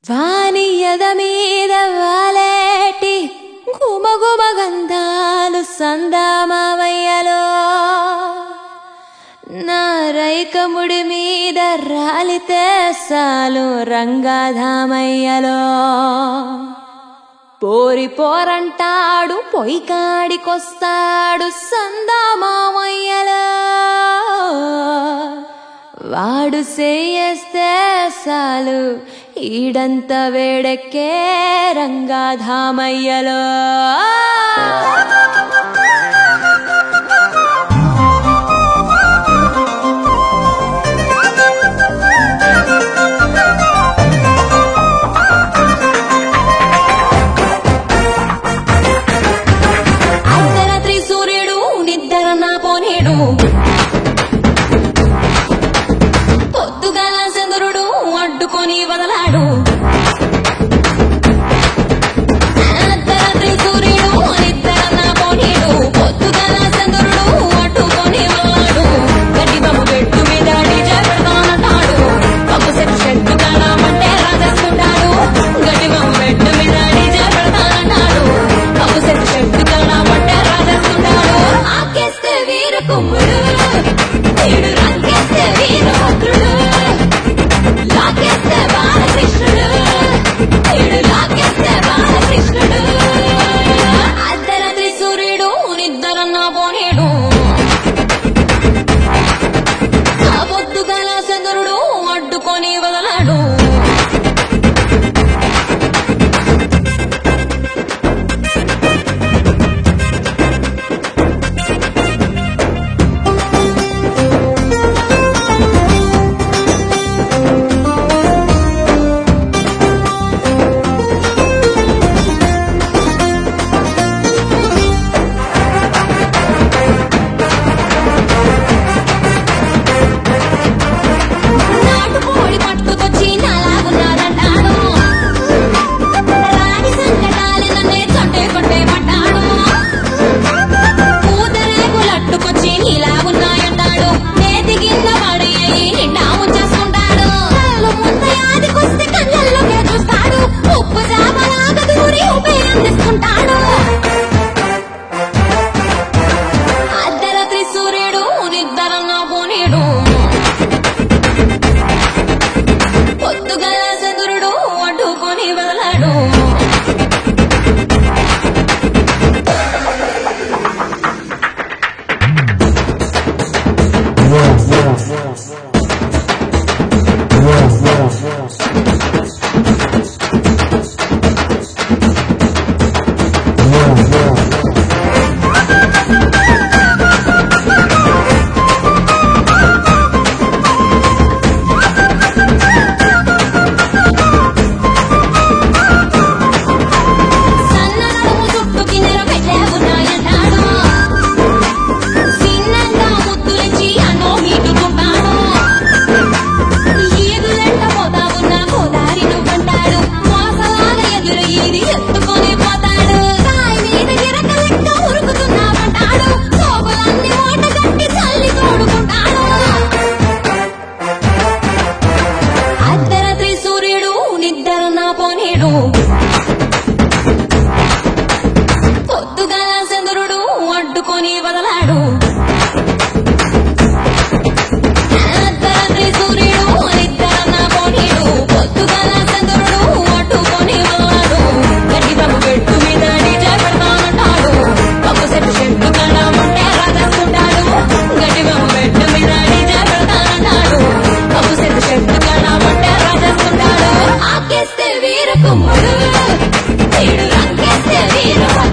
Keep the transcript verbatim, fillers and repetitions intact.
వానియద మీద వాలేటి గుమగుమ గంధాలు సందామావయ్యలో నా రైకముడి మీద రాలితే సాలు రంగాధామయ్యలో పోరి పోరంటాడు పొయ్యి కాడికొస్తాడు సందామామయ్యలో వాడు సేయేస్తే సాలు ఈడంత వేడెక్కే రంగాధామయ్యలో అర్ధరాత్రి సూర్యుడు నిద్ర నా పోనేడు పొద్దుగాల చంద్రుడు అడ్డుకొని వదలాడు అర్ధరాత్రి సూర్యుడు నిద్ర నా పోనేడు పొద్దుగాల చంద్రుడు అడ్డుకొని వదలాడు గడ్డి బాబు పెట్టు మీద డీజే పెడతానంటాడు బాబు సెట్ షెట్టు కాడమంటే రాజేసుకుంటాడు గడ్డి బాబు పెట్టు మీద డీజే పెడతానంటాడు బాబు సెట్ షెట్టు కాడమంటే రాజేసుకుంటాడు ఆకేస్తే వీర కుమ్ముడు వీడు రంగేస్తే వీరభద్రుడు లాగేస్తే బాలకృష్ణుడు వీడు లాగేస్తే బాలకృష్ణుడు అర్ధరాత్రి సూర్యుడు నిద్ర నా పోనేడు ఆ పొద్దుగాల చంద్రుడు అడ్డుకొని వదలాడు నాటుకోడి పట్టుకొచ్చి నాలాగున్నాడంటాడు రాని సంకటాలు నన్నే చొట్టే కొట్టే పట్టాడు పూతరేకులట్టుకొచ్చి నీలాగున్నాయంటాడు నేతి కింద పడయ్యి నిండా ముంచేసుకుంటాడు కళ్ళు ముందు యాదికొస్తే కళ్ళల్లోకే చూస్తాడు ఉప్పు చాపలాగా దూరి ఊపి అందిస్తుంటాడు అర్ధరాత్రి సూర్యుడు నిద్ర నా పోనేడు పొద్దుగాల చంద్రుడు అడ్డుకొని వదలాడు సన్ననడుము చుట్టూ కిన్నెర పెట్టే ఉన్నాయంటాడు సిన్నంగా ముద్దులిచ్చి అన్నో మీటుకుంటాడు ఈదులెట్ట పోతా ఉన్న గోదారి నువ్వంటాడు మోసలాగా ఎదురు ఈది ఎత్తుకొని పోతాడు రాయి మీద గిరక లెక్క ఉరుకుతున్నావంటాడు సోపులన్నీ ఓట కట్టి చల్లి తోడుకుంటాడు అర్ధరాత్రి సూర్యుడు నిద్ర నా పోనేడు పొద్దుగాల చంద్రుడు అడ్డుకొని వదలాడు అర్ధరాత్రి సూర్యుడు నిద్ర నా పోనేడు పొద్దుగాల చంద్రుడు అడ్డుకొని వదలాడు గడ్డి బాబు పెట్టు మీద డీజే పెడతానంటాడు బాబు సెట్ షెట్టు కాడమంటే రాజేసుకుంటాడు గడ్డి బాబు పెట్టు మీద డీజే పెడతానంటాడు బాబు సెట్ షెట్టు కాడమంటే రాజేసుకుంటాడు ఆకేస్తే వీర కుమ్ముడు వీడు రంగేస్తే వీర